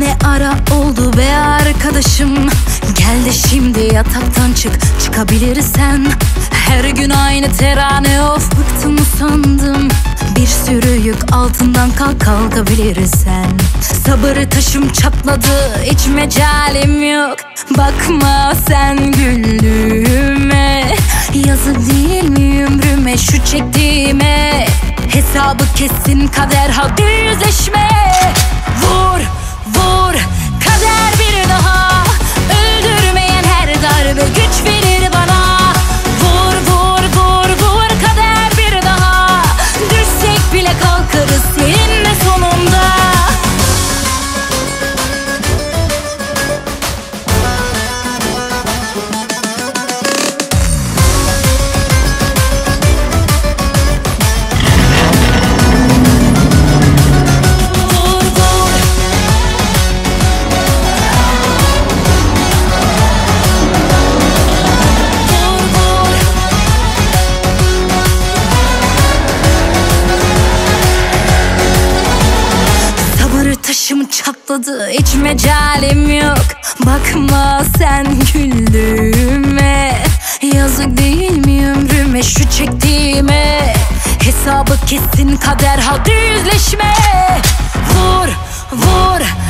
Ne ara oldu be arkadaşım? Gel de şimdi yataktan çıkabilirsen. Her gün aynı terane, of bıktım usandım. Bir sürü yük altından kalkabilirsen. Sabır taşım çatladı, hiç mecalim yok. Bakma sen güldüğüme. Yazık değil mi ömrüme şu çektiğime? Hesabı kessin kader, hadi yüzleşme. Vur vur kader bir daha. Öldürmeyen her darbe güç verir bana. Vur vur vur vur kader bir daha. Düşsek bile kalkarız seninle sonunda. Taşım çatladı, hiç mecalim yok. Bakma sen güldüğüme. Yazık değil mi ömrüme şu çektiğime? Hesabı kessin kader, hadi yüzleşme. Vur vur